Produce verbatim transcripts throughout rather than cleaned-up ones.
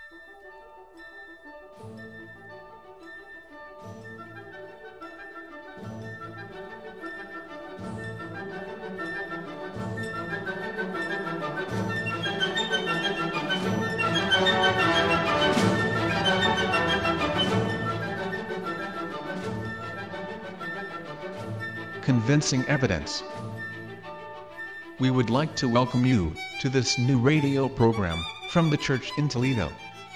Convincing evidence. We would like to welcome you to this new radio program from the church in Toledo.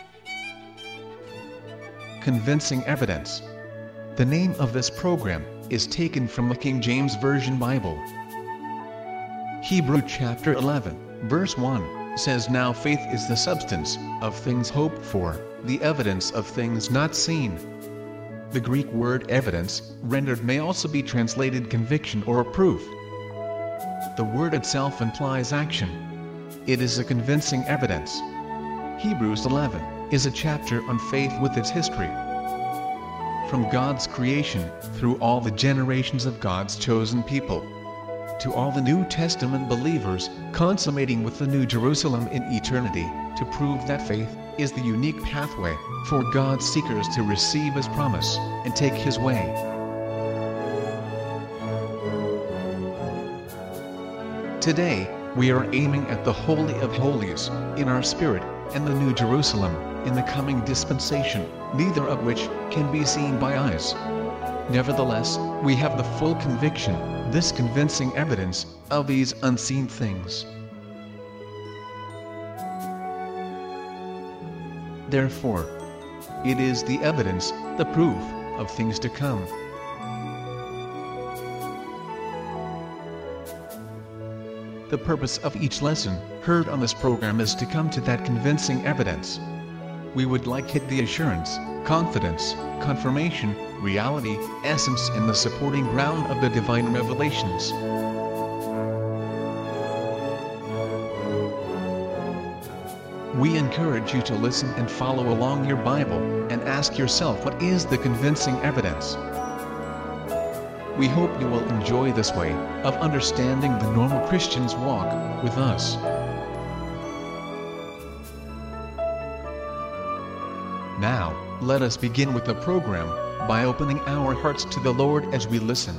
Convincing evidence. The name of this program is taken from the King James Version Bible. Hebrew chapter eleven, verse one, says, "Now faith is the substance of things hoped for, the evidence of things not seen." The Greek word evidence, rendered, may also be translated conviction or proof. The word itself implies action. It is a convincing evidence. Hebrews eleven is a chapter on faith with its history. From God's creation, through all the generations of God's chosen people, to all the New Testament believers, consummating with the New Jerusalem in eternity, to prove that faith is the unique pathway for God's seekers to receive His promise and take His way. Today, we are aiming at the Holy of Holies in our spirit and the New Jerusalem in the coming dispensation, neither of which can be seen by eyes. Nevertheless, we have the full conviction, this convincing evidence, of these unseen things. Therefore, it is the evidence, the proof, of things to come. The purpose of each lesson heard on this program is to come to that convincing evidence. We would like it the assurance, confidence, confirmation, reality, essence, and the supporting ground of the divine revelations. We encourage you to listen and follow along your Bible, and ask yourself, what is the convincing evidence? We hope you will enjoy this way of understanding the normal Christian's walk with us. Now, let us begin with the program by opening our hearts to the Lord as we listen.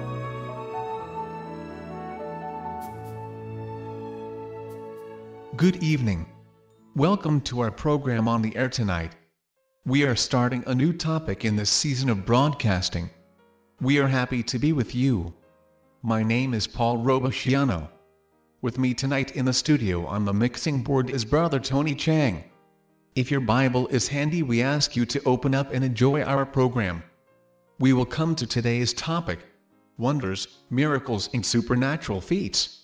Good evening. Welcome to our program on the air tonight. We are starting a new topic in this season of broadcasting. We are happy to be with you. My name is Paul Robociano. With me tonight in the studio on the mixing board is Brother Tony Chang. If your Bible is handy, we ask you to open up and enjoy our program. We will come to today's topic: wonders, miracles, and supernatural feats.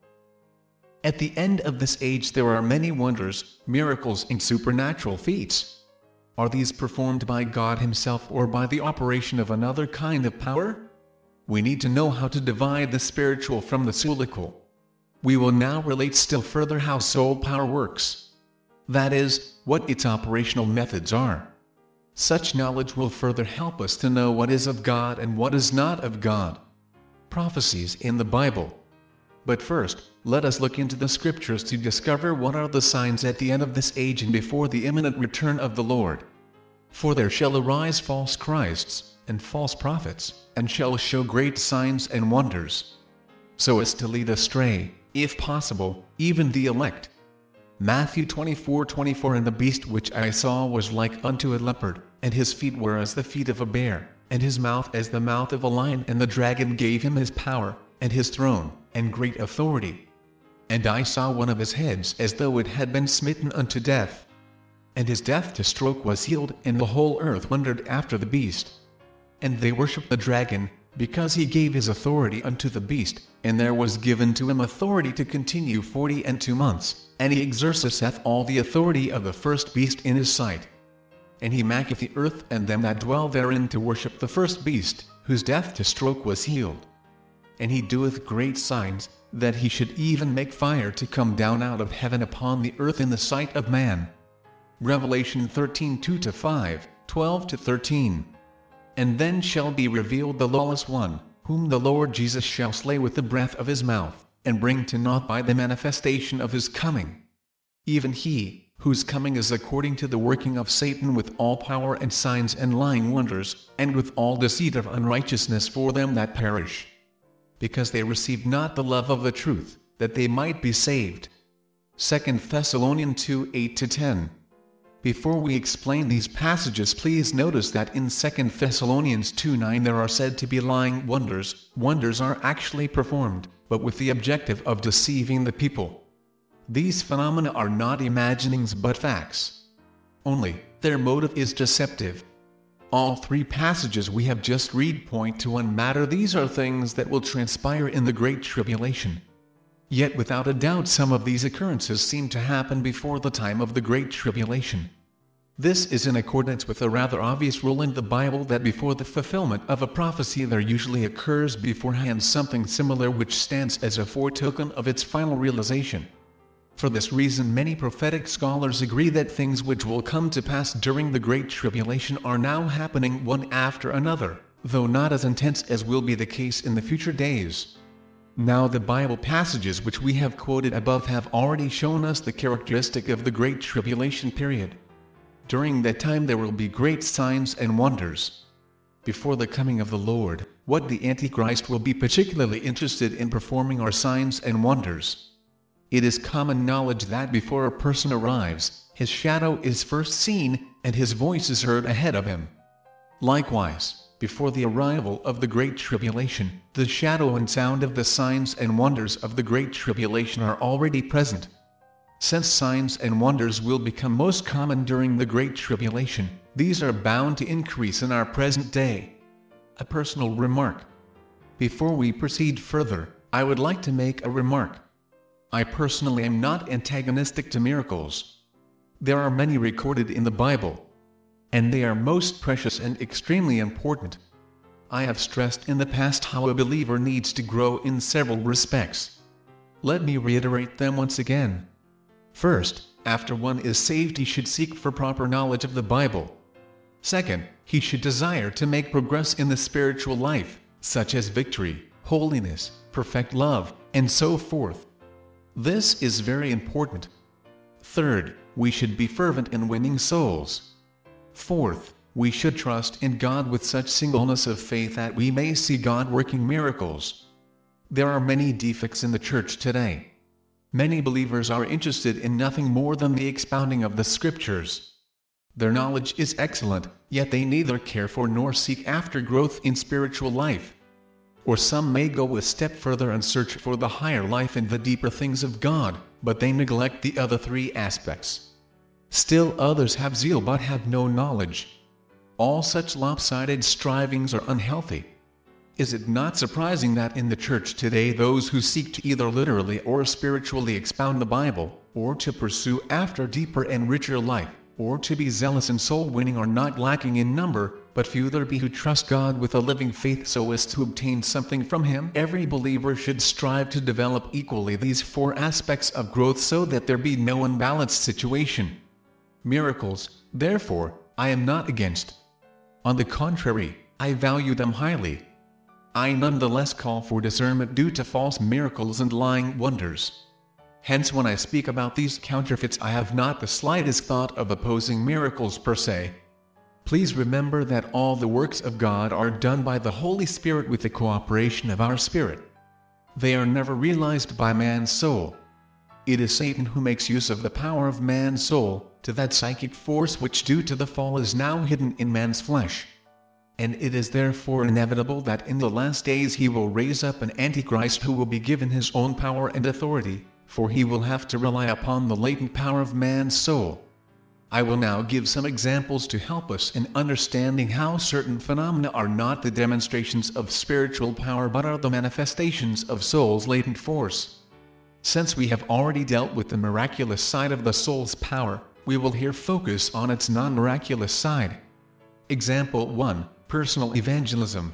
At the end of this age there are many wonders, miracles, and supernatural feats. Are these performed by God Himself or by the operation of another kind of power? We need to know how to divide the spiritual from the soulical. We will now relate still further how soul power works. That is, what its operational methods are. Such knowledge will further help us to know what is of God and what is not of God. Prophecies in the Bible. But first, let us look into the scriptures to discover what are the signs at the end of this age and before the imminent return of the Lord. For there shall arise false Christs, and false prophets, and shall show great signs and wonders, so as to lead astray, if possible, even the elect. Matthew twenty-four twenty-four And the beast which I saw was like unto a leopard, and his feet were as the feet of a bear, and his mouth as the mouth of a lion. And the dragon gave him his power, and his throne, and great authority. And I saw one of his heads as though it had been smitten unto death. And his death to stroke was healed, and the whole earth wondered after the beast. And they worshipped the dragon, because he gave his authority unto the beast, and there was given to him authority to continue forty and two months, and he exerciseth all the authority of the first beast in his sight. And he maketh the earth and them that dwell therein to worship the first beast, whose death to stroke was healed. And he doeth great signs, that he should even make fire to come down out of heaven upon the earth in the sight of man. Revelation thirteen two to five, twelve to thirteen. And then shall be revealed the lawless one, whom the Lord Jesus shall slay with the breath of his mouth, and bring to naught by the manifestation of his coming. Even he, whose coming is according to the working of Satan with all power and signs and lying wonders, and with all deceit of unrighteousness for them that perish. Because they received not the love of the truth, that they might be saved. Second Thessalonians two eight to ten. Before we explain these passages, please notice that in Second Thessalonians two nine there are said to be lying wonders. Wonders are actually performed, but with the objective of deceiving the people. These phenomena are not imaginings but facts. Only, their motive is deceptive. All three passages we have just read point to one matter: these are things that will transpire in the Great Tribulation. Yet without a doubt some of these occurrences seem to happen before the time of the Great Tribulation. This is in accordance with a rather obvious rule in the Bible that before the fulfillment of a prophecy there usually occurs beforehand something similar which stands as a foretoken of its final realization. For this reason many prophetic scholars agree that things which will come to pass during the Great Tribulation are now happening one after another, though not as intense as will be the case in the future days. Now the Bible passages which we have quoted above have already shown us the characteristic of the Great Tribulation period. During that time there will be great signs and wonders. Before the coming of the Lord, what the Antichrist will be particularly interested in performing are signs and wonders. It is common knowledge that before a person arrives, his shadow is first seen, and his voice is heard ahead of him. Likewise, before the arrival of the Great Tribulation, the shadow and sound of the signs and wonders of the Great Tribulation are already present. Since signs and wonders will become most common during the Great Tribulation, these are bound to increase in our present day. A personal remark. Before we proceed further, I would like to make a remark. I personally am not antagonistic to miracles. There are many recorded in the Bible, and they are most precious and extremely important. I have stressed in the past how a believer needs to grow in several respects. Let me reiterate them once again. First, after one is saved he should seek for proper knowledge of the Bible. Second, he should desire to make progress in the spiritual life, such as victory, holiness, perfect love, and so forth. This is very important. Third, we should be fervent in winning souls. Fourth, we should trust in God with such singleness of faith that we may see God working miracles. There are many defects in the church today. Many believers are interested in nothing more than the expounding of the Scriptures. Their knowledge is excellent, yet they neither care for nor seek after growth in spiritual life. Or some may go a step further and search for the higher life and the deeper things of God, but they neglect the other three aspects. Still others have zeal but have no knowledge. All such lopsided strivings are unhealthy. Is it not surprising that in the church today those who seek to either literally or spiritually expound the Bible, or to pursue after deeper and richer life, or to be zealous in soul winning are not lacking in number, but few there be who trust God with a living faith so as to obtain something from Him? Every believer should strive to develop equally these four aspects of growth so that there be no unbalanced situation. Miracles, therefore, I am not against. On the contrary, I value them highly. I nonetheless call for discernment due to false miracles and lying wonders. Hence when I speak about these counterfeits I have not the slightest thought of opposing miracles per se. Please remember that all the works of God are done by the Holy Spirit with the cooperation of our spirit. They are never realized by man's soul. It is Satan who makes use of the power of man's soul, to that psychic force which due to the fall is now hidden in man's flesh. And it is therefore inevitable that in the last days he will raise up an Antichrist who will be given his own power and authority, for he will have to rely upon the latent power of man's soul. I will now give some examples to help us in understanding how certain phenomena are not the demonstrations of spiritual power but are the manifestations of soul's latent force. Since we have already dealt with the miraculous side of the soul's power, we will here focus on its non-miraculous side. Example one. Personal evangelism.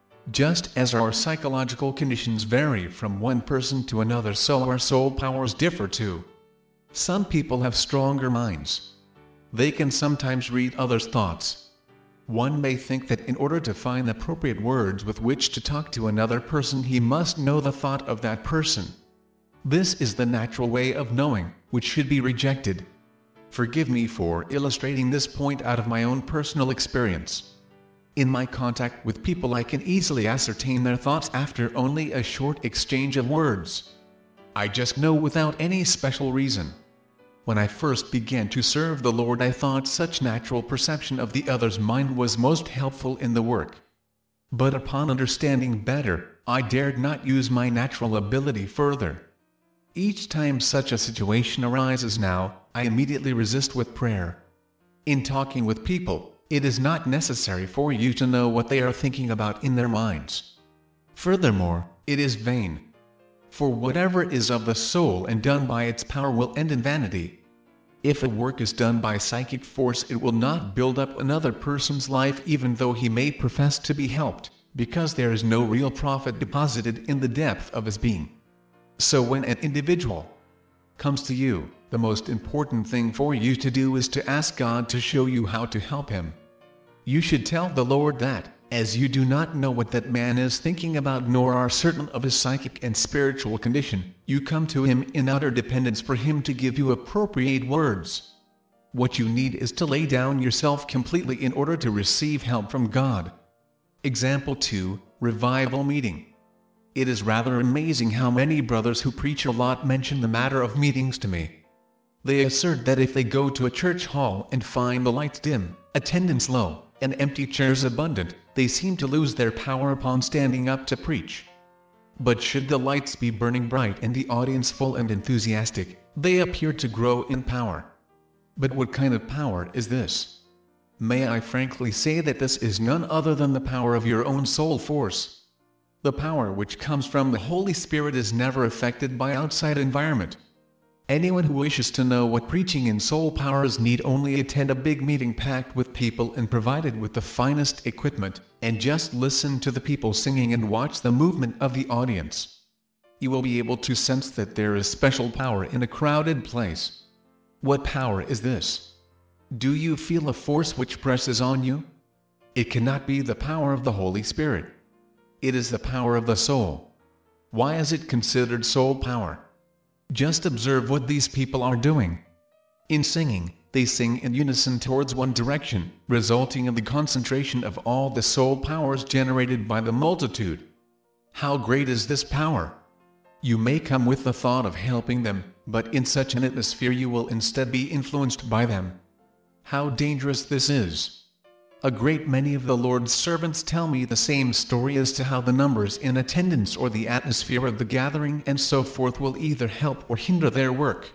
Just as our psychological conditions vary from one person to another, so our soul powers differ too. Some people have stronger minds. They can sometimes read others' thoughts. One may think that in order to find appropriate words with which to talk to another person he must know the thought of that person. This is the natural way of knowing, which should be rejected. Forgive me for illustrating this point out of my own personal experience. In my contact with people, I can easily ascertain their thoughts after only a short exchange of words. I just know without any special reason. When I first began to serve the Lord, I thought such natural perception of the other's mind was most helpful in the work. But upon understanding better, I dared not use my natural ability further. Each time such a situation arises now, I immediately resist with prayer. In talking with people, it is not necessary for you to know what they are thinking about in their minds. Furthermore, it is vain. For whatever is of the soul and done by its power will end in vanity. If a work is done by psychic force, it will not build up another person's life even though he may profess to be helped, because there is no real profit deposited in the depth of his being. So when an individual comes to you, the most important thing for you to do is to ask God to show you how to help him. You should tell the Lord that, as you do not know what that man is thinking about nor are certain of his psychic and spiritual condition, you come to him in utter dependence for him to give you appropriate words. What you need is to lay down yourself completely in order to receive help from God. Example two, Revival Meeting. It is rather amazing how many brothers who preach a lot mention the matter of meetings to me. They assert that if they go to a church hall and find the lights dim, attendance low, and empty chairs abundant, they seem to lose their power upon standing up to preach. But should the lights be burning bright and the audience full and enthusiastic, they appear to grow in power. But what kind of power is this? May I frankly say that this is none other than the power of your own soul force. The power which comes from the Holy Spirit is never affected by outside environment. Anyone who wishes to know what preaching in soul power is need only attend a big meeting packed with people and provided with the finest equipment, and just listen to the people singing and watch the movement of the audience. You will be able to sense that there is special power in a crowded place. What power is this? Do you feel a force which presses on you? It cannot be the power of the Holy Spirit. It is the power of the soul. Why is it considered soul power? Just observe what these people are doing. In singing, they sing in unison towards one direction, resulting in the concentration of all the soul powers generated by the multitude. How great is this power? You may come with the thought of helping them, but in such an atmosphere you will instead be influenced by them. How dangerous this is! A great many of the Lord's servants tell me the same story as to how the numbers in attendance or the atmosphere of the gathering and so forth will either help or hinder their work.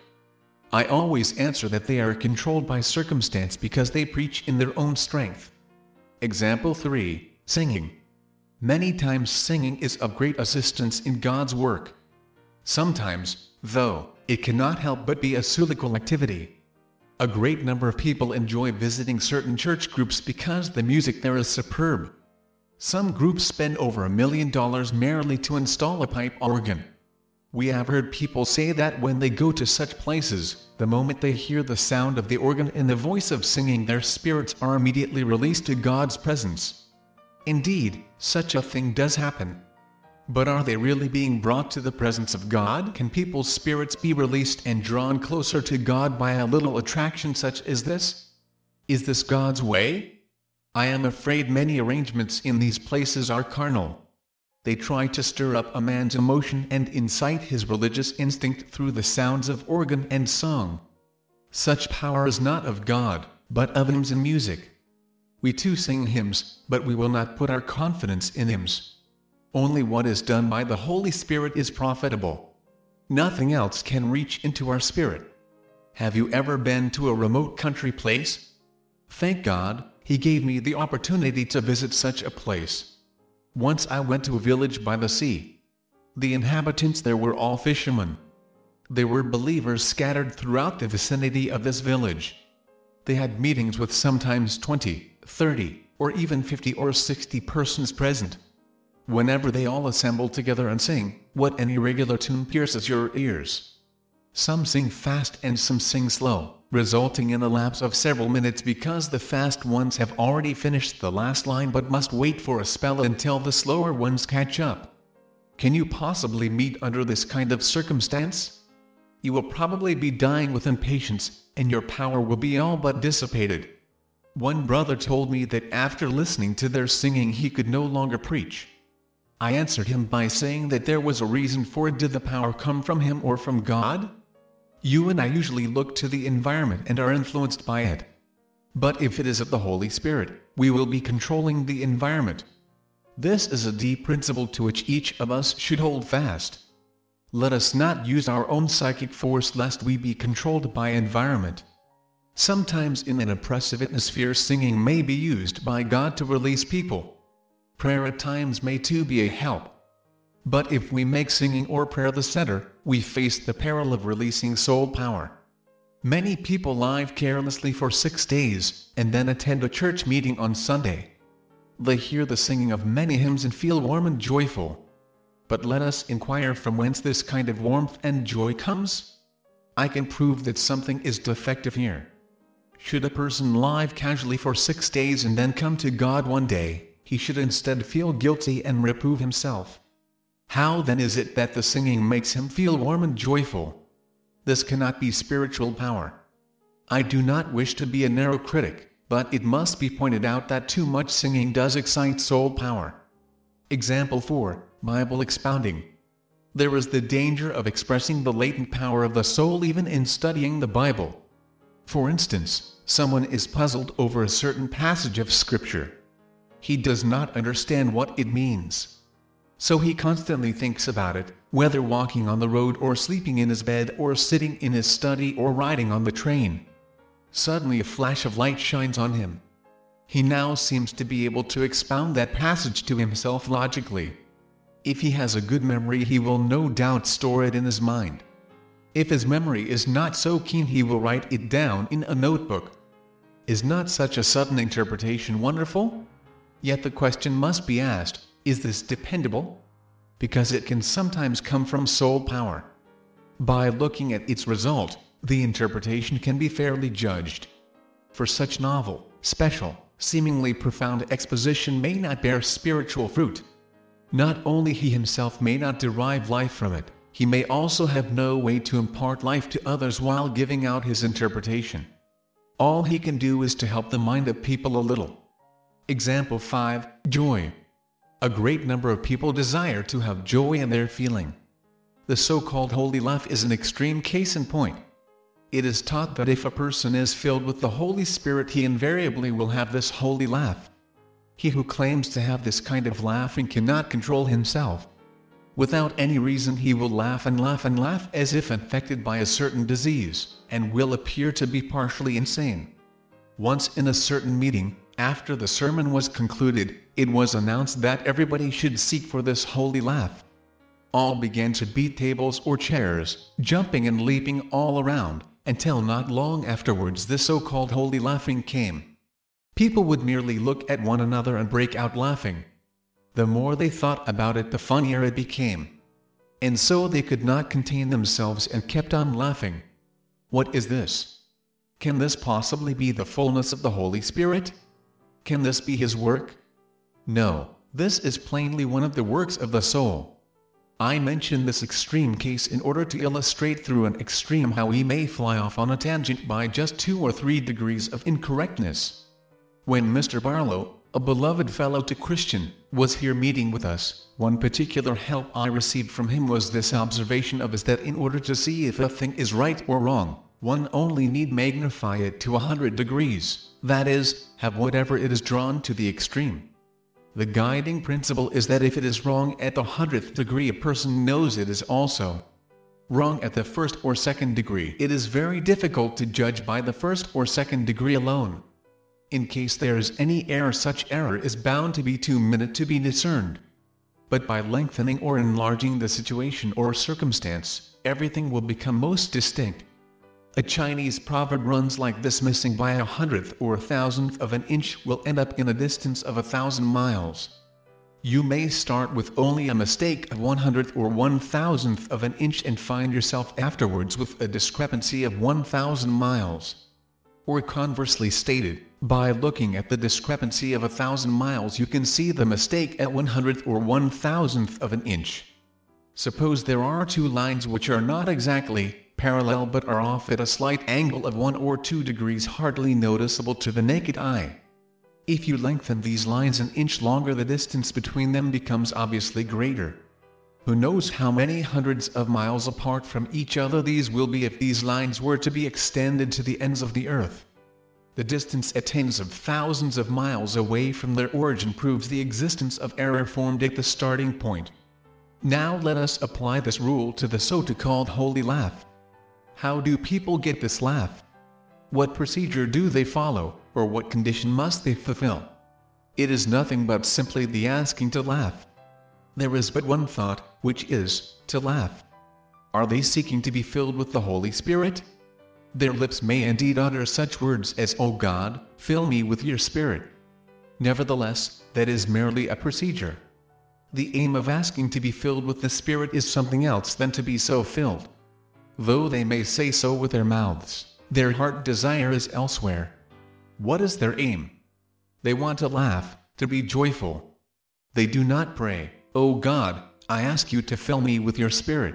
I always answer that they are controlled by circumstance because they preach in their own strength. Example three, Singing. Many times singing is of great assistance in God's work. Sometimes, though, it cannot help but be a sulical activity. A great number of people enjoy visiting certain church groups because the music there is superb. Some groups spend over a million dollars merely to install a pipe organ. We have heard people say that when they go to such places, the moment they hear the sound of the organ and the voice of singing, their spirits are immediately released to God's presence. Indeed, such a thing does happen. But are they really being brought to the presence of God? Can people's spirits be released and drawn closer to God by a little attraction such as this? Is this God's way? I am afraid many arrangements in these places are carnal. They try to stir up a man's emotion and incite his religious instinct through the sounds of organ and song. Such power is not of God, but of hymns and music. We too sing hymns, but we will not put our confidence in hymns. Only what is done by the Holy Spirit is profitable. Nothing else can reach into our spirit. Have you ever been to a remote country place? Thank God, He gave me the opportunity to visit such a place. Once I went to a village by the sea. The inhabitants there were all fishermen. There were believers scattered throughout the vicinity of this village. They had meetings with sometimes twenty, thirty, or even fifty or sixty persons present. Whenever they all assemble together and sing, what an irregular tune pierces your ears! Some sing fast and some sing slow, resulting in a lapse of several minutes because the fast ones have already finished the last line but must wait for a spell until the slower ones catch up. Can you possibly meet under this kind of circumstance? You will probably be dying with impatience, and your power will be all but dissipated. One brother told me that after listening to their singing he could no longer preach. I answered him by saying that there was a reason for it. Did the power come from him or from God? You and I usually look to the environment and are influenced by it. But if it is of the Holy Spirit, we will be controlling the environment. This is a deep principle to which each of us should hold fast. Let us not use our own psychic force lest we be controlled by environment. Sometimes in an oppressive atmosphere singing may be used by God to release people. Prayer at times may too be a help. But if we make singing or prayer the center, we face the peril of releasing soul power. Many people live carelessly for six days, and then attend a church meeting on Sunday. They hear the singing of many hymns and feel warm and joyful. But let us inquire from whence this kind of warmth and joy comes. I can prove that something is defective here. Should a person live casually for six days and then come to God one day, he should instead feel guilty and reprove himself. How then is it that the singing makes him feel warm and joyful? This cannot be spiritual power. I do not wish to be a narrow critic, but it must be pointed out that too much singing does excite soul power. Example four, Bible expounding. There is the danger of expressing the latent power of the soul even in studying the Bible. For instance, someone is puzzled over a certain passage of Scripture. He does not understand what it means. So he constantly thinks about it, whether walking on the road or sleeping in his bed or sitting in his study or riding on the train. Suddenly a flash of light shines on him. He now seems to be able to expound that passage to himself logically. If he has a good memory, he will no doubt store it in his mind. If his memory is not so keen, he will write it down in a notebook. Is not such a sudden interpretation wonderful? Yet the question must be asked, is this dependable? Because it can sometimes come from soul power. By looking at its result, the interpretation can be fairly judged. For such novel, special, seemingly profound exposition may not bear spiritual fruit. Not only he himself may not derive life from it, he may also have no way to impart life to others while giving out his interpretation. All he can do is to help the mind of people a little. Example five, Joy. A great number of people desire to have joy in their feeling. The so-called holy laugh is an extreme case in point. It is taught that if a person is filled with the Holy Spirit, he invariably will have this holy laugh. He who claims to have this kind of laughing cannot control himself. Without any reason he will laugh and laugh and laugh as if infected by a certain disease, and will appear to be partially insane. Once in a certain meeting, after the sermon was concluded, it was announced that everybody should seek for this holy laugh. All began to beat tables or chairs, jumping and leaping all around, until not long afterwards the so-called holy laughing came. People would merely look at one another and break out laughing. The more they thought about it, the funnier it became. And so they could not contain themselves and kept on laughing. What is this? Can this possibly be the fullness of the Holy Spirit? Can this be His work? No, this is plainly one of the works of the soul. I mention this extreme case in order to illustrate through an extreme how we may fly off on a tangent by just two or three degrees of incorrectness. When Mister Barlow, a beloved fellow to Christian, was here meeting with us, one particular help I received from him was this observation of his, that in order to see if a thing is right or wrong, one only need magnify it to a hundred degrees, that is, have whatever it is drawn to the extreme. The guiding principle is that if it is wrong at the hundredth degree, a person knows it is also wrong at the first or second degree. It is very difficult to judge by the first or second degree alone. In case there is any error, such error is bound to be too minute to be discerned. But by lengthening or enlarging the situation or circumstance, everything will become most distinct. A Chinese proverb runs like this: missing by a hundredth or a thousandth of an inch will end up in a distance of a thousand miles. You may start with only a mistake of one hundredth or one thousandth of an inch and find yourself afterwards with a discrepancy of one thousand miles. Or conversely stated, by looking at the discrepancy of a thousand miles you can see the mistake at one hundredth or one thousandth of an inch. Suppose there are two lines which are not exactly parallel but are off at a slight angle of one or two degrees, hardly noticeable to the naked eye. If you lengthen these lines an inch longer, the distance between them becomes obviously greater. Who knows how many hundreds of miles apart from each other these will be if these lines were to be extended to the ends of the earth. The distance at tens of thousands of miles away from their origin proves the existence of error formed at the starting point. Now let us apply this rule to the so-called holy laugh. How do people get this laugh? What procedure do they follow, or what condition must they fulfill? It is nothing but simply the asking to laugh. There is but one thought, which is, to laugh. Are they seeking to be filled with the Holy Spirit? Their lips may indeed utter such words as, "O God, fill me with your Spirit." Nevertheless, that is merely a procedure. The aim of asking to be filled with the Spirit is something else than to be so filled. Though they may say so with their mouths, their heart desire is elsewhere. What is their aim? They want to laugh, to be joyful. They do not pray, "O God, I ask you to fill me with your Spirit."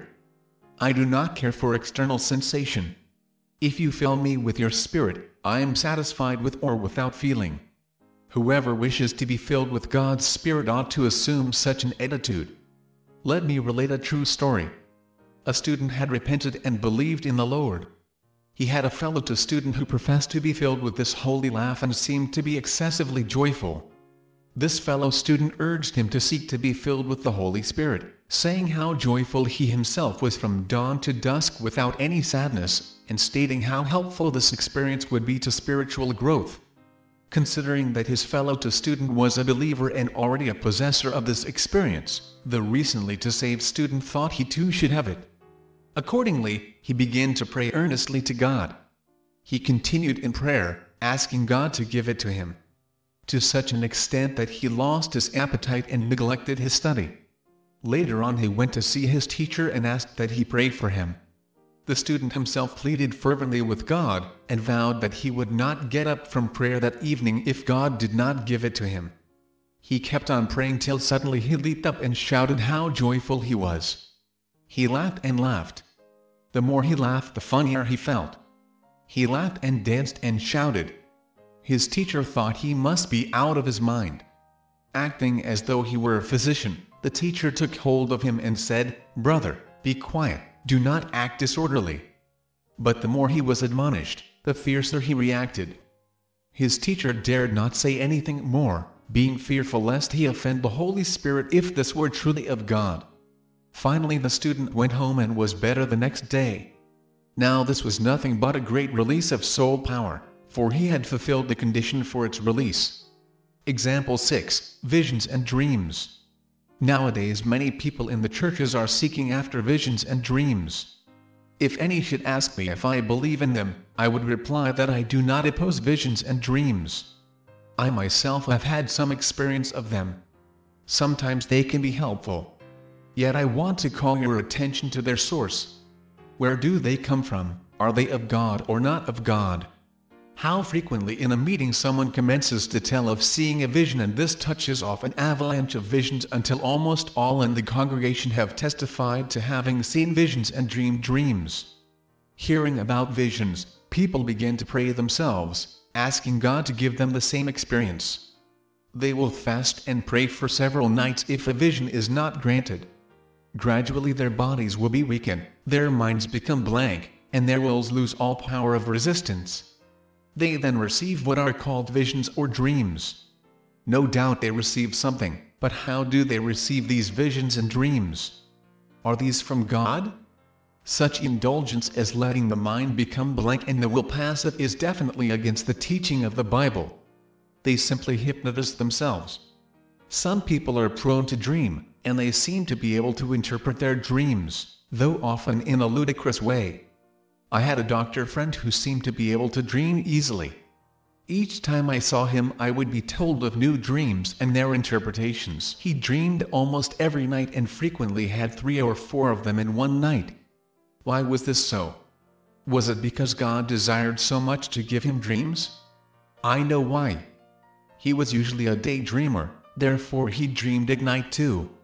I do not care for external sensation. If you fill me with your Spirit, I am satisfied with or without feeling. Whoever wishes to be filled with God's Spirit ought to assume such an attitude. Let me relate a true story. A student had repented and believed in the Lord. He had a fellow student who professed to be filled with this holy laugh and seemed to be excessively joyful. This fellow student urged him to seek to be filled with the Holy Spirit, saying how joyful he himself was from dawn to dusk without any sadness, and stating how helpful this experience would be to spiritual growth. Considering that his fellow student was a believer and already a possessor of this experience, the recently saved student thought he too should have it. Accordingly, he began to pray earnestly to God. He continued in prayer, asking God to give it to him, to such an extent that he lost his appetite and neglected his study. Later on he went to see his teacher and asked that he pray for him. The student himself pleaded fervently with God, and vowed that he would not get up from prayer that evening if God did not give it to him. He kept on praying till suddenly he leaped up and shouted how joyful he was. He laughed and laughed. The more he laughed, the funnier he felt. He laughed and danced and shouted. His teacher thought he must be out of his mind. Acting as though he were a physician, the teacher took hold of him and said, "Brother, be quiet, do not act disorderly." But the more he was admonished, the fiercer he reacted. His teacher dared not say anything more, being fearful lest he offend the Holy Spirit if this were truly of God. Finally the student went home and was better the next day. Now this was nothing but a great release of soul power, for he had fulfilled the condition for its release. Example six. Visions and Dreams. Nowadays many people in the churches are seeking after visions and dreams. If any should ask me if I believe in them, I would reply that I do not oppose visions and dreams. I myself have had some experience of them. Sometimes they can be helpful. Yet I want to call your attention to their source. Where do they come from? Are they of God or not of God? How frequently in a meeting someone commences to tell of seeing a vision, and this touches off an avalanche of visions until almost all in the congregation have testified to having seen visions and dreamed dreams. Hearing about visions, people begin to pray themselves, asking God to give them the same experience. They will fast and pray for several nights if a vision is not granted. Gradually their bodies will be weakened, their minds become blank, and their wills lose all power of resistance. They then receive what are called visions or dreams. No doubt they receive something, but how do they receive these visions and dreams? Are these from God? Such indulgence as letting the mind become blank and the will passive is definitely against the teaching of the Bible. They simply hypnotize themselves. Some people are prone to dream, and they seem to be able to interpret their dreams, though often in a ludicrous way. I had a doctor friend who seemed to be able to dream easily. Each time I saw him I would be told of new dreams and their interpretations. He dreamed almost every night and frequently had three or four of them in one night. Why was this so? Was it because God desired so much to give him dreams? I know why. He was usually a daydreamer, therefore he dreamed at night too.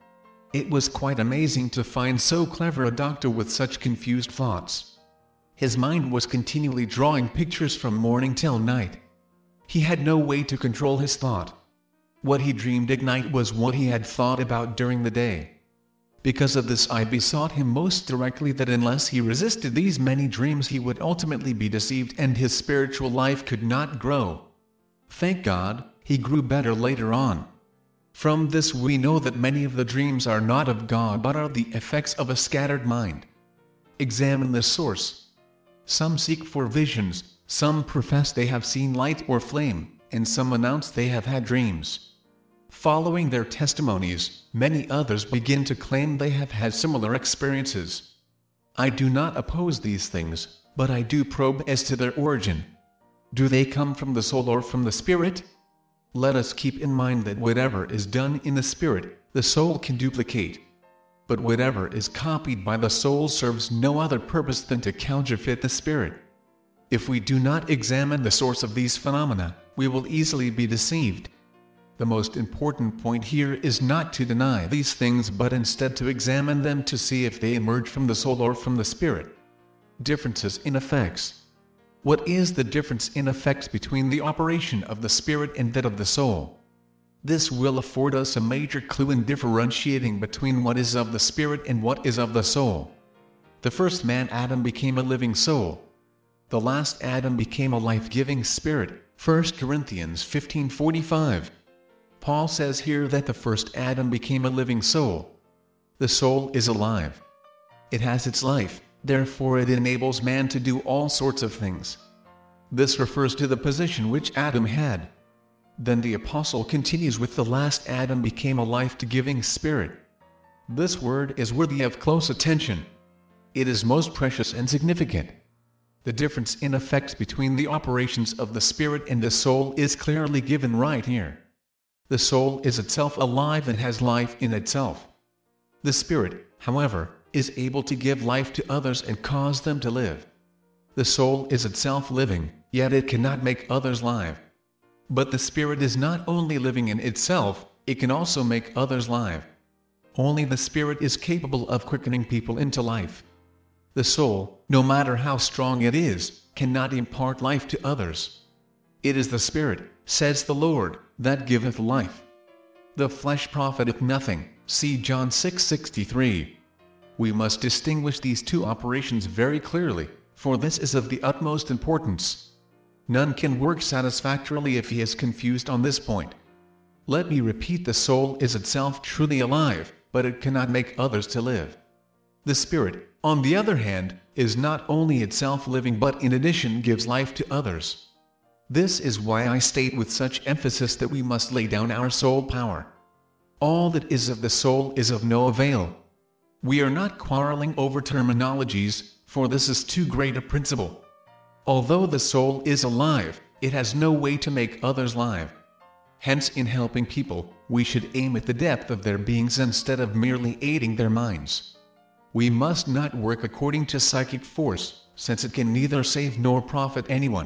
It was quite amazing to find so clever a doctor with such confused thoughts. His mind was continually drawing pictures from morning till night. He had no way to control his thought. What he dreamed at night was what he had thought about during the day. Because of this, I besought him most directly that unless he resisted these many dreams he would ultimately be deceived and his spiritual life could not grow. Thank God, he grew better later on. From this we know that many of the dreams are not of God but are the effects of a scattered mind. Examine the source. Some seek for visions, some profess they have seen light or flame, and some announce they have had dreams. Following their testimonies, many others begin to claim they have had similar experiences. I do not oppose these things, but I do probe as to their origin. Do they come from the soul or from the spirit? Let us keep in mind that whatever is done in the spirit, the soul can duplicate. But whatever is copied by the soul serves no other purpose than to counterfeit the spirit. If we do not examine the source of these phenomena, we will easily be deceived. The most important point here is not to deny these things but instead to examine them to see if they emerge from the soul or from the spirit. Differences in effects. What is the difference in effects between the operation of the spirit and that of the soul? This will afford us a major clue in differentiating between what is of the spirit and what is of the soul. The first man Adam became a living soul. The last Adam became a life-giving spirit, First Corinthians fifteen forty-five. Paul says here that the first Adam became a living soul. The soul is alive. It has its life, therefore it enables man to do all sorts of things. This refers to the position which Adam had. Then the apostle continues with the last Adam became a life-giving spirit. This word is worthy of close attention. It is most precious and significant. The difference in effects between the operations of the spirit and the soul is clearly given right here. The soul is itself alive and has life in itself. The spirit, however, is able to give life to others and cause them to live. The soul is itself living, yet it cannot make others live. But the spirit is not only living in itself, it can also make others live. Only the spirit is capable of quickening people into life. The soul, no matter how strong it is, cannot impart life to others. It is the spirit, says the Lord, that giveth life. The flesh profiteth nothing, see John six sixty-three. We must distinguish these two operations very clearly, for this is of the utmost importance. None can work satisfactorily if he is confused on this point. Let me repeat, the soul is itself truly alive, but it cannot make others to live. The spirit, on the other hand, is not only itself living but in addition gives life to others. This is why I state with such emphasis that we must lay down our soul power. All that is of the soul is of no avail. We are not quarreling over terminologies, for this is too great a principle. Although the soul is alive, it has no way to make others live. Hence, in helping people, we should aim at the depth of their beings instead of merely aiding their minds. We must not work according to psychic force, since it can neither save nor profit anyone.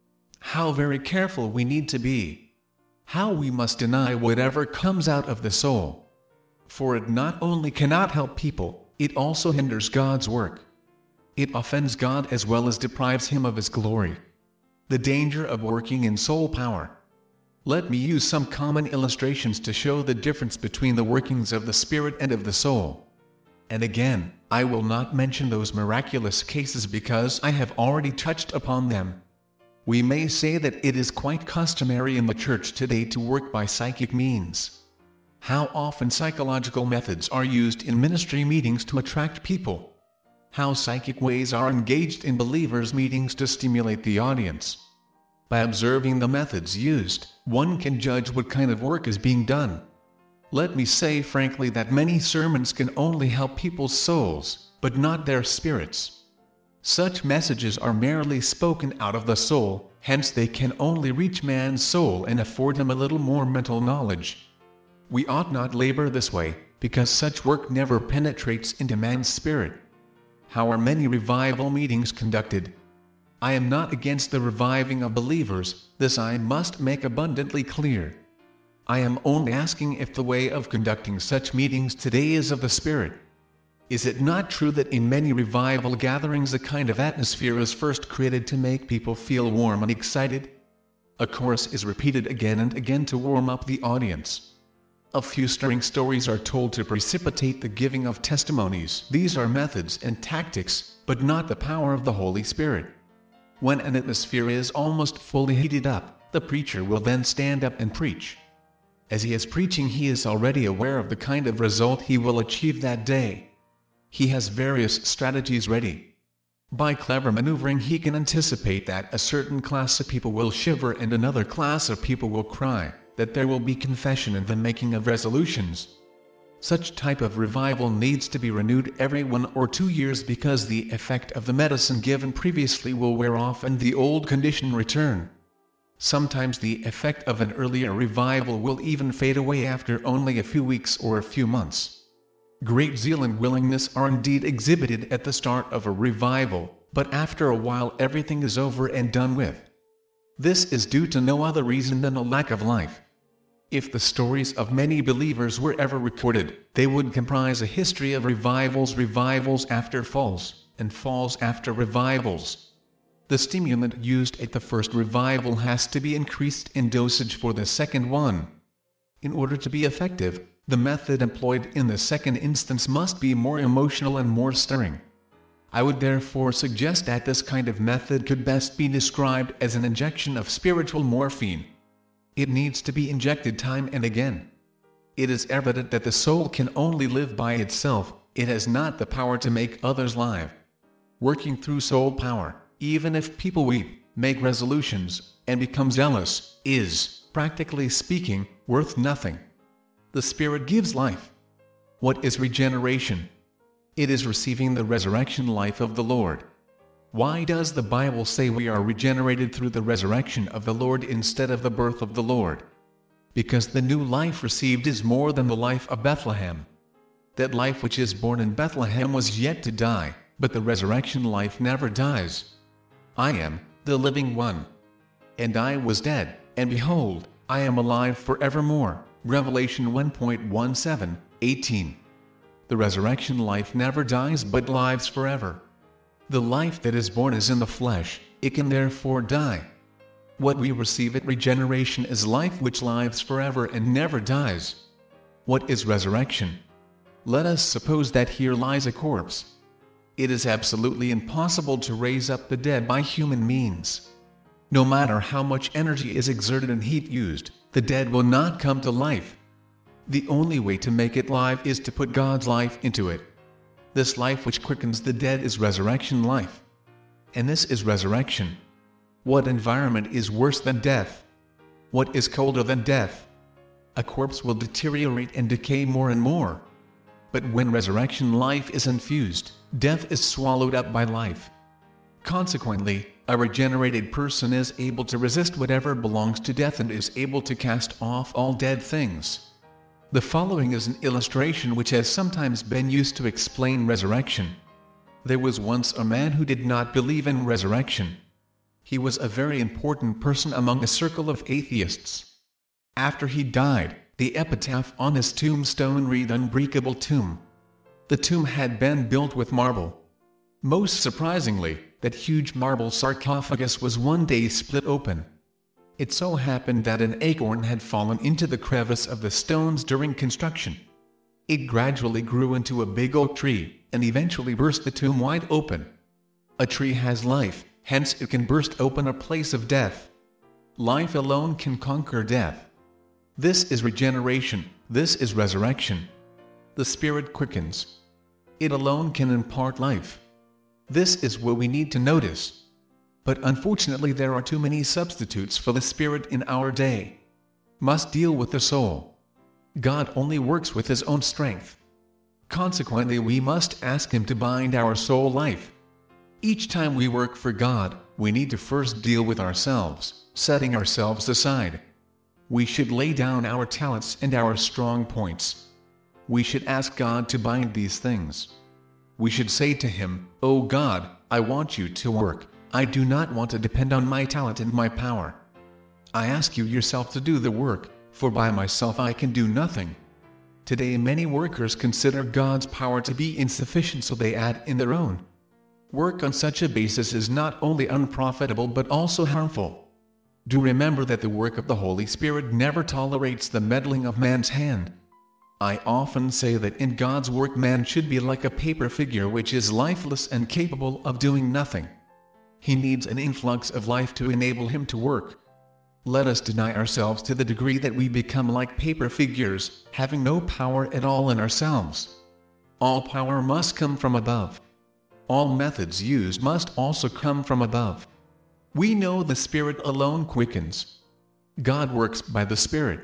How very careful we need to be! How we must deny whatever comes out of the soul! For it not only cannot help people, it also hinders God's work. It offends God as well as deprives Him of His glory. The danger of working in soul power. Let me use some common illustrations to show the difference between the workings of the spirit and of the soul. And again, I will not mention those miraculous cases because I have already touched upon them. We may say that it is quite customary in the church today to work by psychic means. How often psychological methods are used in ministry meetings to attract people. How psychic ways are engaged in believers' meetings to stimulate the audience. By observing the methods used, one can judge what kind of work is being done. Let me say frankly that many sermons can only help people's souls, but not their spirits. Such messages are merely spoken out of the soul, hence they can only reach man's soul and afford him a little more mental knowledge. We ought not labor this way, because such work never penetrates into man's spirit. How are many revival meetings conducted? I am not against the reviving of believers, this I must make abundantly clear. I am only asking if the way of conducting such meetings today is of the Spirit. Is it not true that in many revival gatherings a kind of atmosphere is first created to make people feel warm and excited? A chorus is repeated again and again to warm up the audience. A few stirring stories are told to precipitate the giving of testimonies. These are methods and tactics, but not the power of the Holy Spirit. When an atmosphere is almost fully heated up, the preacher will then stand up and preach. As he is preaching, he is already aware of the kind of result he will achieve that day. He has various strategies ready. By clever maneuvering, he can anticipate that a certain class of people will shiver and another class of people will cry, that there will be confession and the making of resolutions. Such type of revival needs to be renewed every one or two years because the effect of the medicine given previously will wear off and the old condition return. Sometimes the effect of an earlier revival will even fade away after only a few weeks or a few months. Great zeal and willingness are indeed exhibited at the start of a revival, but after a while everything is over and done with. This is due to no other reason than a lack of life. If the stories of many believers were ever recorded, they would comprise a history of revivals, revivals after falls, and falls after revivals. The stimulant used at the first revival has to be increased in dosage for the second one. In order to be effective, the method employed in the second instance must be more emotional and more stirring. I would therefore suggest that this kind of method could best be described as an injection of spiritual morphine. It needs to be injected time and again. It is evident that the soul can only live by itself, it has not the power to make others live. Working through soul power, even if people weep, make resolutions, and become zealous, is, practically speaking, worth nothing. The Spirit gives life. What is regeneration? It is receiving the resurrection life of the Lord. Why does the Bible say we are regenerated through the resurrection of the Lord instead of the birth of the Lord? Because the new life received is more than the life of Bethlehem. That life which is born in Bethlehem was yet to die, but the resurrection life never dies. I am the living one. And I was dead, and behold, I am alive forevermore. Revelation one seventeen, eighteen. The resurrection life never dies but lives forever. The life that is born is in the flesh, it can therefore die. What we receive at regeneration is life which lives forever and never dies. What is resurrection? Let us suppose that here lies a corpse. It is absolutely impossible to raise up the dead by human means. No matter how much energy is exerted and heat used, the dead will not come to life. The only way to make it live is to put God's life into it. This life which quickens the dead is resurrection life. And this is resurrection. What environment is worse than death? What is colder than death? A corpse will deteriorate and decay more and more. But when resurrection life is infused, death is swallowed up by life. Consequently, a regenerated person is able to resist whatever belongs to death and is able to cast off all dead things. The following is an illustration which has sometimes been used to explain resurrection. There was once a man who did not believe in resurrection. He was a very important person among a circle of atheists. After he died, the epitaph on his tombstone read "Unbreakable Tomb." The tomb had been built with marble. Most surprisingly, that huge marble sarcophagus was one day split open. It so happened that an acorn had fallen into the crevice of the stones during construction. It gradually grew into a big oak tree, and eventually burst the tomb wide open. A tree has life, hence it can burst open a place of death. Life alone can conquer death. This is regeneration, this is resurrection. The Spirit quickens. It alone can impart life. This is what we need to notice. But unfortunately there are too many substitutes for the Spirit in our day. Must deal with the soul. God only works with His own strength. Consequently we must ask Him to bind our soul life. Each time we work for God, we need to first deal with ourselves, setting ourselves aside. We should lay down our talents and our strong points. We should ask God to bind these things. We should say to Him, "O God, I want you to work. I do not want to depend on my talent and my power. I ask you yourself to do the work, for by myself I can do nothing. Today many workers consider God's power to be insufficient, so they add in their own. Work on such a basis is not only unprofitable but also harmful. Do remember that the work of the Holy Spirit never tolerates the meddling of man's hand. I often say that in God's work man should be like a paper figure which is lifeless and capable of doing nothing. He needs an influx of life to enable him to work. Let us deny ourselves to the degree that we become like paper figures, having no power at all in ourselves. All power must come from above. All methods used must also come from above. We know the Spirit alone quickens. God works by the Spirit.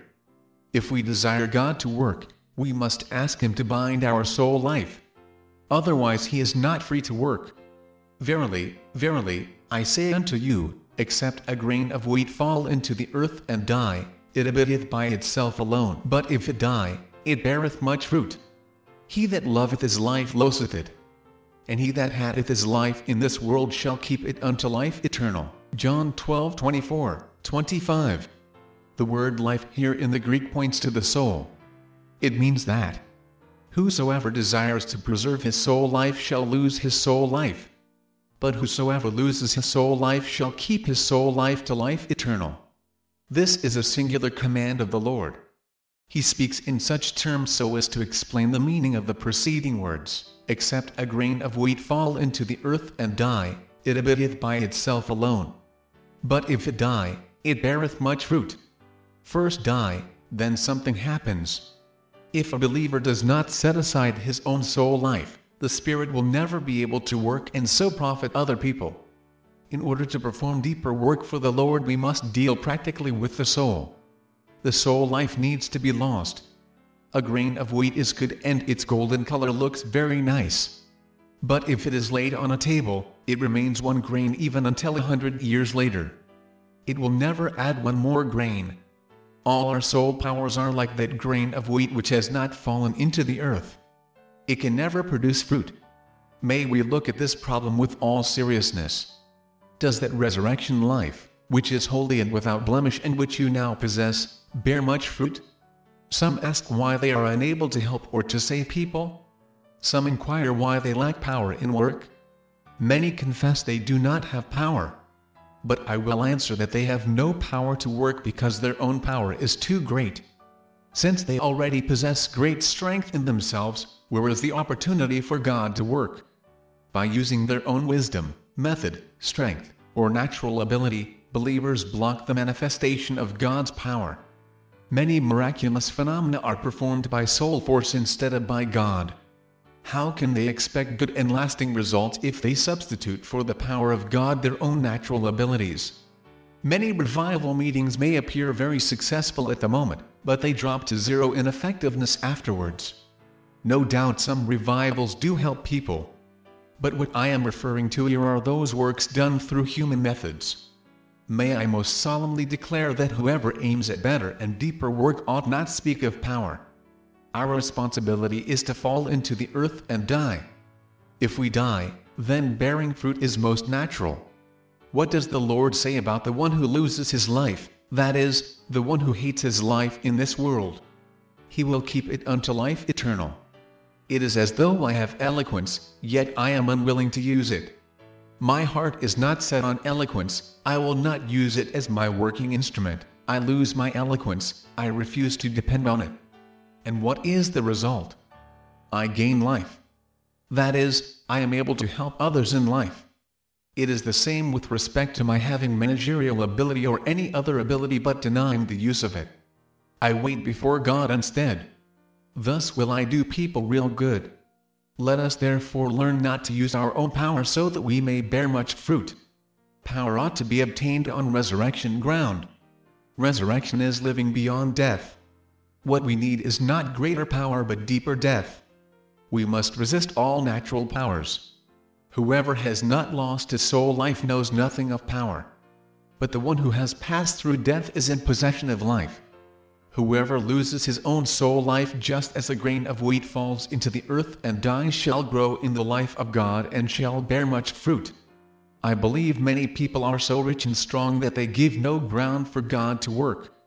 If we desire God to work, we must ask Him to bind our soul life. Otherwise He is not free to work. Verily, verily, I say unto you, except a grain of wheat fall into the earth and die, it abideth by itself alone. But if it die, it beareth much fruit. He that loveth his life loseth it. And he that hateth his life in this world shall keep it unto life eternal. John twelve twenty-four, twenty-five. The word life here in the Greek points to the soul. It means that whosoever desires to preserve his soul life shall lose his soul life. But whosoever loses his soul life shall keep his soul life to life eternal. This is a singular command of the Lord. He speaks in such terms so as to explain the meaning of the preceding words. Except a grain of wheat fall into the earth and die, it abideth by itself alone. But if it die, it beareth much fruit. First die, then something happens. If a believer does not set aside his own soul life, the Spirit will never be able to work and so profit other people. In order to perform deeper work for the Lord, we must deal practically with the soul. The soul life needs to be lost. A grain of wheat is good and its golden color looks very nice. But if it is laid on a table, it remains one grain even until a hundred years later. It will never add one more grain. All our soul powers are like that grain of wheat which has not fallen into the earth. It can never produce fruit. May we look at this problem with all seriousness. Does that resurrection life, which is holy and without blemish and which you now possess, bear much fruit? Some ask why they are unable to help or to save people. Some inquire why they lack power in work. Many confess they do not have power. But I will answer that they have no power to work because their own power is too great. Since they already possess great strength in themselves, where is the opportunity for God to work? By using their own wisdom, method, strength, or natural ability, believers block the manifestation of God's power. Many miraculous phenomena are performed by soul force instead of by God. How can they expect good and lasting results if they substitute for the power of God their own natural abilities? Many revival meetings may appear very successful at the moment, but they drop to zero in effectiveness afterwards. No doubt some revivals do help people. But what I am referring to here are those works done through human methods. May I most solemnly declare that whoever aims at better and deeper work ought not speak of power. Our responsibility is to fall into the earth and die. If we die, then bearing fruit is most natural. What does the Lord say about the one who loses his life, that is, the one who hates his life in this world? He will keep it unto life eternal. It is as though I have eloquence, yet I am unwilling to use it. My heart is not set on eloquence, I will not use it as my working instrument. I lose my eloquence, I refuse to depend on it. And what is the result? I gain life. That is, I am able to help others in life. It is the same with respect to my having managerial ability or any other ability but denying the use of it. I wait before God instead. Thus will I do people real good. Let us therefore learn not to use our own power so that we may bear much fruit. Power ought to be obtained on resurrection ground. Resurrection is living beyond death. What we need is not greater power but deeper death. We must resist all natural powers. Whoever has not lost his soul life knows nothing of power. But the one who has passed through death is in possession of life. Whoever loses his own soul life just as a grain of wheat falls into the earth and dies shall grow in the life of God and shall bear much fruit. I believe many people are so rich and strong that they give no ground for God to work.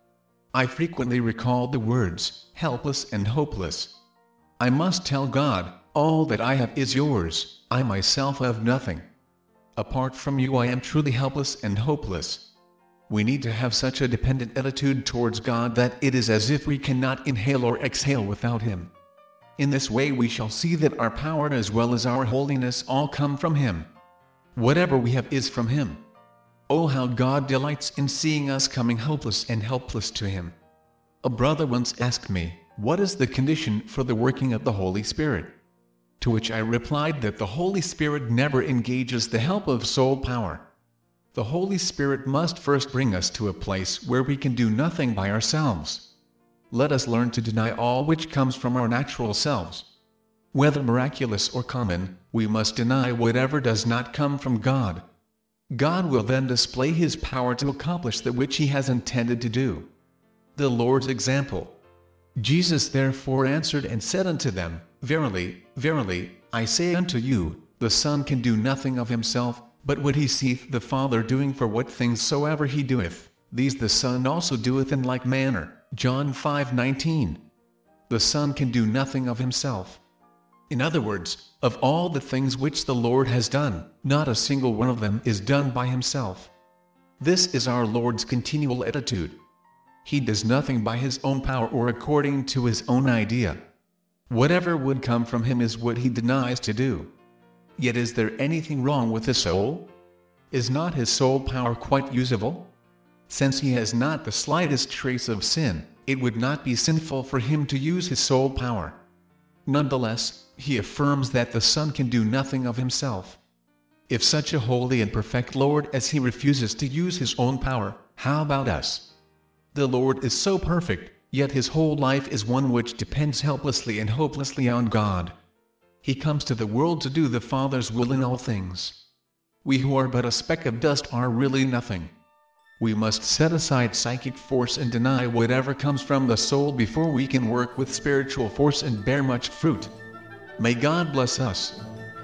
I frequently recall the words, helpless and hopeless. I must tell God, all that I have is yours, I myself have nothing. Apart from you I am truly helpless and hopeless. We need to have such a dependent attitude towards God that it is as if we cannot inhale or exhale without Him. In this way we shall see that our power as well as our holiness all come from Him. Whatever we have is from Him. Oh, how God delights in seeing us coming hopeless and helpless to Him. A brother once asked me, what is the condition for the working of the Holy Spirit? To which I replied that the Holy Spirit never engages the help of soul power. The Holy Spirit must first bring us to a place where we can do nothing by ourselves. Let us learn to deny all which comes from our natural selves. Whether miraculous or common, we must deny whatever does not come from God. God will then display His power to accomplish that which He has intended to do. The Lord's example. Jesus therefore answered and said unto them, Verily, verily, I say unto you, the Son can do nothing of himself, but what he seeth the Father doing, for what things soever he doeth, these the Son also doeth in like manner. John five nineteen. The Son can do nothing of himself. In other words, of all the things which the Lord has done, not a single one of them is done by himself. This is our Lord's continual attitude. He does nothing by his own power or according to his own idea. Whatever would come from him is what he denies to do. Yet is there anything wrong with his soul? Is not his soul power quite usable? Since he has not the slightest trace of sin, it would not be sinful for him to use his soul power. Nonetheless, he affirms that the Son can do nothing of himself. If such a holy and perfect Lord as he refuses to use his own power, how about us? The Lord is so perfect, yet his whole life is one which depends helplessly and hopelessly on God. He comes to the world to do the Father's will in all things. We who are but a speck of dust are really nothing. We must set aside psychic force and deny whatever comes from the soul before we can work with spiritual force and bear much fruit. May God bless us.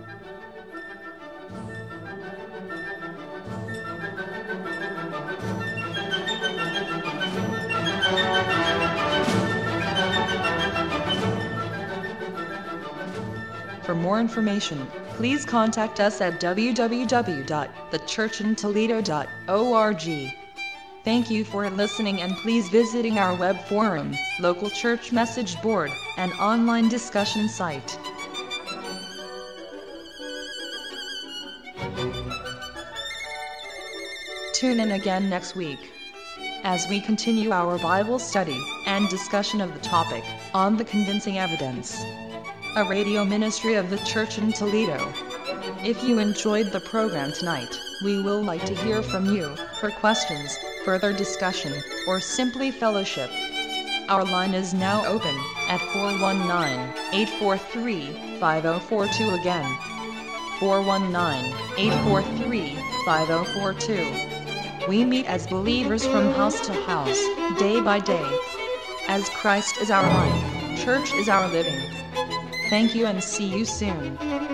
For more information, please contact us at w w w dot the church in toledo dot org. Thank you for listening, and please visiting our web forum, local church message board, and online discussion site. Tune in again next week as we continue our Bible study and discussion of the topic on the convincing evidence, a radio ministry of the Church in Toledo. If you enjoyed the program tonight, we will like to hear from you for questions, further discussion, or simply fellowship. Our line is now open at four one nine, eight four three, five zero four two, again, four one nine, eight four three, five zero four two. We meet as believers from house to house, day by day. As Christ is our life, church is our living. Thank you and see you soon.